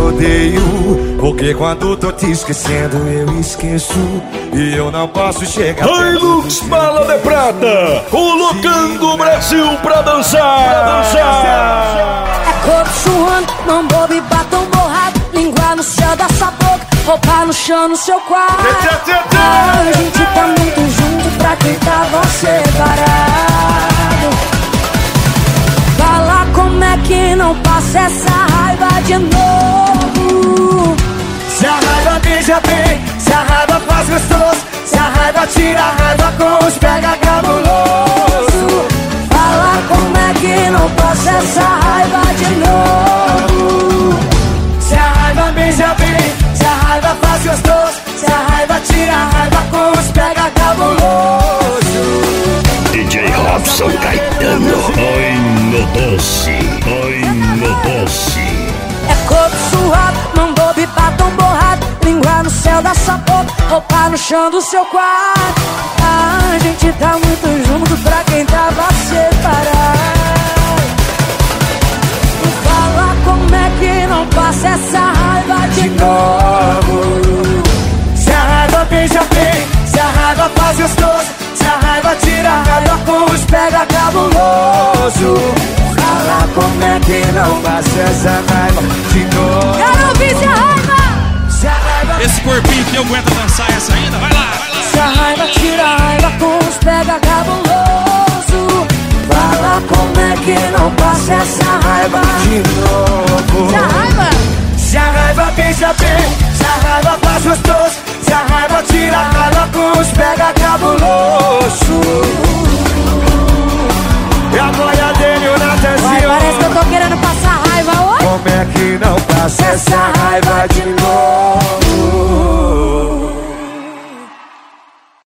odeio, porque quando tô te esquecendo eu esqueço. E eu não posso chegar. Hilux Bala de Prata, colocando o Brasil pra dançar. É corpo suando, não bobe, batom borrado, língua no céu da sua boca, roupa no chão no seu quarto. A gente tá muito junto pra quem tava separado. Fala como é que não passa essa raiva de novo. Se a raiva beija bem, se a raiva faz gostoso, se a raiva tira a raiva com os pega cabuloso. Fala como é que não passa essa raiva de novo. Se a raiva beija bem, se a raiva faz gostoso, se a raiva tira a raiva com os pega cabuloso. DJ Robson Caetano, oi no doce, oi no doce. É corpo suado, não bobe, batom borrado, língua no céu da sua boca, roupa no chão do seu quarto. A gente tá muito junto pra quem tava separado. Fala como é que não passa essa raiva de novo. Se a raiva beija bem, se a raiva faz gostoso, se a raiva tira a raiva com os pega cabuloso. Fala como é que não passa essa raiva de novo. Quero ouvir se a raiva. Se a raiva... Esse corpinho que eu aguento dançar essa ainda, vai lá, vai lá. Se a raiva tira a raiva com os pega cabuloso. Fala como é que não passa essa raiva de novo. Se a raiva. Se a raiva beija bem, se a raiva faz gostoso, se a raiva tira a raiva com os pega cabuloso. E a boia dele, o Natanzinho. Parece que eu tô querendo passar raiva hoje. Como é que não passa essa raiva de novo?